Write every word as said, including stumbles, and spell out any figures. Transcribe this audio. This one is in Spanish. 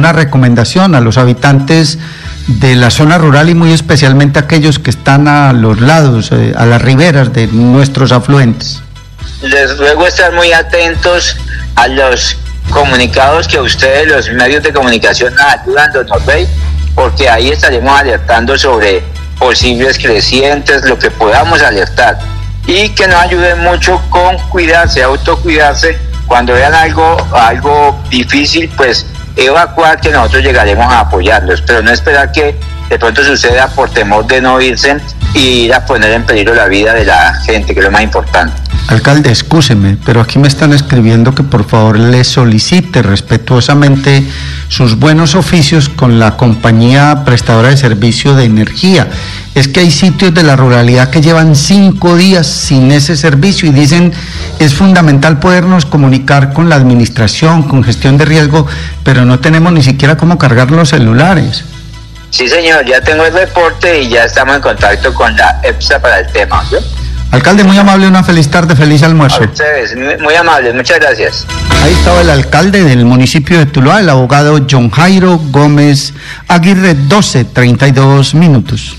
alguna recomendación a los habitantes de la zona rural y muy especialmente a aquellos que están a los lados, eh, a las riberas de nuestros afluentes? Les ruego estar muy atentos a los comunicados que ustedes, los medios de comunicación, nos ayudan, don Norbey, porque ahí estaremos alertando sobre posibles crecientes, lo que podamos alertar, y que nos ayuden mucho con cuidarse, autocuidarse. Cuando vean algo, algo difícil, pues evacuar, que nosotros llegaremos a apoyarlos, pero no esperar que de pronto suceda por temor de no irse y ir a poner en peligro la vida de la gente, que es lo más importante. Alcalde, excúseme, pero aquí me están escribiendo que por favor le solicite respetuosamente sus buenos oficios con la compañía prestadora de servicio de energía. Es que hay sitios de la ruralidad que llevan cinco días sin ese servicio y dicen es fundamental podernos comunicar con la administración, con gestión de riesgo, pero no tenemos ni siquiera cómo cargar los celulares. Sí, señor, ya tengo el reporte y ya estamos en contacto con la EPSA para el tema, ¿sí? Alcalde, muy amable, una feliz tarde, feliz almuerzo. A ustedes, muy, muy amable, muchas gracias. Ahí estaba el alcalde del municipio de Tuluá, el abogado John Jairo Gómez Aguirre, doce treinta y dos minutos.